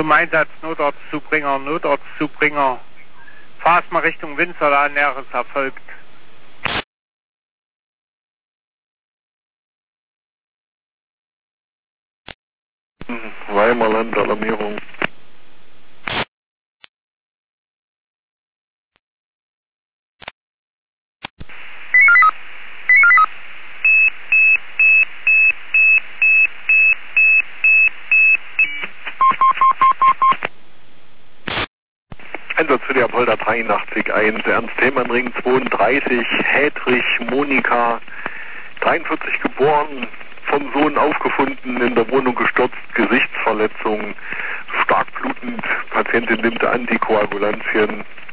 Zum Einsatz Notarztzubringer, Notarztzubringer. Fahr mal Richtung Winzerla, Näheres erfolgt. Weimerland, Alarmierung. Einsatz für die Apolda 83.1, Ernst Thälmann-Ring 32, Hedrich Monika, 43 geboren, vom Sohn aufgefunden, in der Wohnung gestürzt, Gesichtsverletzung, stark blutend, Patientin nimmt Antikoagulantien,